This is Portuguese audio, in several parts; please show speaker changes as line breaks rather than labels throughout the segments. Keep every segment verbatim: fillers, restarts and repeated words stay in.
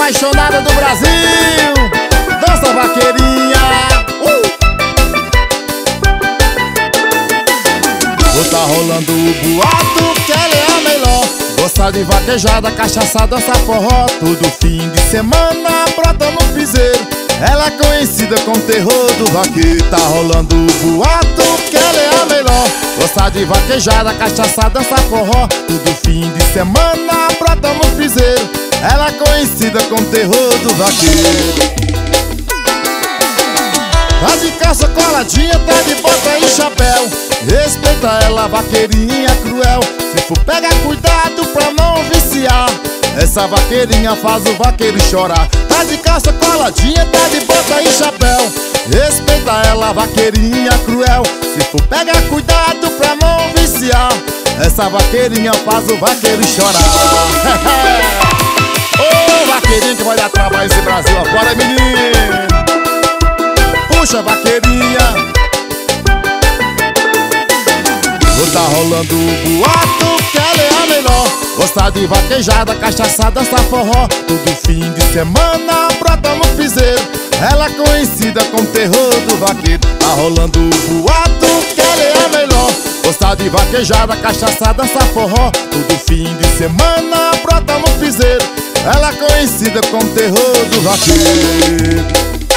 apaixonada do Brasil, dança vaqueirinha. uh! Tá rolando o boato que ela é a melhor. Gosta de vaquejada, cachaça, dança forró. Todo fim de semana brota no piseiro. Ela é conhecida como terror do vaqueiro. Tá rolando o boato que ela é a melhor. Gosta de vaquejada, cachaça, dança forró. Todo fim de semana brota no piseiro. Ela é conhecida como terror do vaqueiro. Tá de calça coladinha, tá de bota e chapéu. Respeita ela, vaqueirinha cruel. Se for pegar cuidado pra não viciar. Essa vaqueirinha faz o vaqueiro chorar. Tá de calça coladinha, tá de bota e chapéu. Respeita ela, vaqueirinha cruel. Se for pegar cuidado pra não viciar. Essa vaqueirinha faz o vaqueiro chorar. Ô oh, vaqueirinha que vai dar trabalho nesse Brasil afora, menino. Puxa, vaqueirinha. Tá rolando o boato que ela é a melhor. Gosta de vaquejada, cachaça, dança forró. Todo fim de semana brota no piseiro. Ela é conhecida como terror do vaqueiro. Tá rolando o boato que ela é a melhor. Gosta de vaquejada, cachaça, dança forró. Todo fim de semana brota no piseiro. Ela é conhecida como terror do vaqueiro.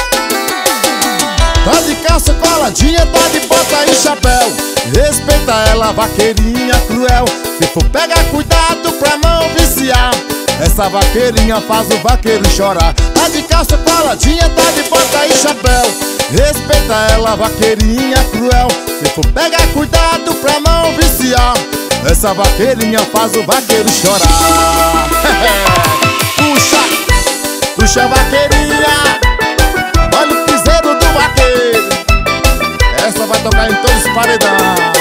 Tá de calça coladinha, tá de bota e chapéu. Respeita ela, vaqueirinha cruel. Se for pegar cuidado pra não viciar. Essa vaqueirinha faz o vaqueiro chorar. Tá de calça coladinha, tá de bota e chapéu. Respeita ela, vaqueirinha cruel. Se for pegar cuidado pra não viciar. Essa vaqueirinha faz o vaqueiro chorar. Puxa, puxa vaqueirinha. Olha o piseiro do vaqueiro. Essa vai tocar em todos os paredões.